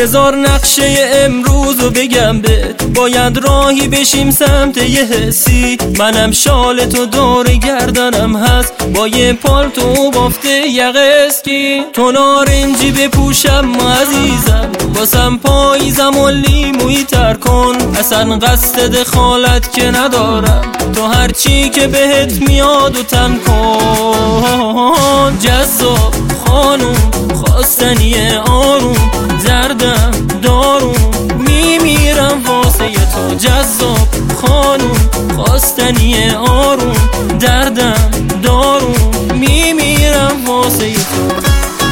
بذار نقشه امروزو بگم بهت، باید راهی بشیم سمت یه حسی. منم شال تو دور گردنم هست، با یه پالتو بافته یقه اسکی. تو نارنجی بپوشم عزیزم، واسم پاییزم و لیمویی تر کن. اصلا قصد دخالت که ندارم، تو هرچی که بهت میاد و تن کن. جذاب خانوم خواستنی آروم، زردم داروم میمیرم واسه تو. جذاب خانوم خواستنی آروم، دردم داروم میمیرم واسه تو.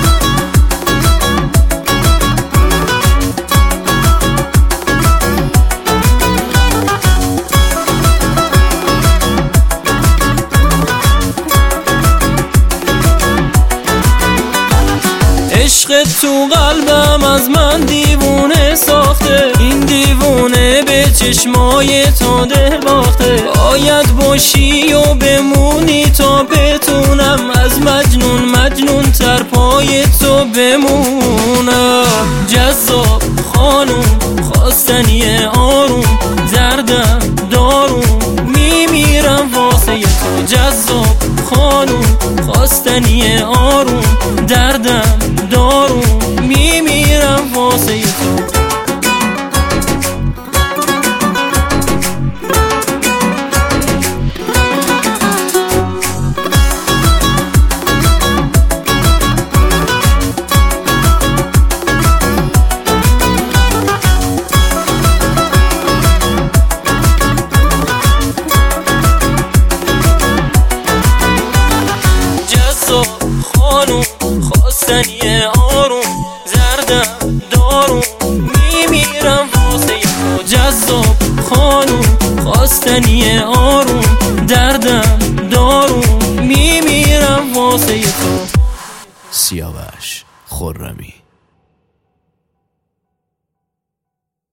عشقت تو قلبم از من دیوونه ساخته، این دیوونه به چشمای تو دل باخته. باید باشی و بمونی تا بتونم از مجنون تر پای تو بمونم. جذاب خانوم خواستنی آروم، زردم داروم میمیرم واسه تو. جذاب خانوم خواستنی آروم، دردم داروم میمیرم واسه تو. خانوم خواستنی آروم، زردم داروم میمیرم واسه تو. جذاب خانوم خواستنی آروم، دردم داروم میمیرم واسه تو. سیاوش خرمی.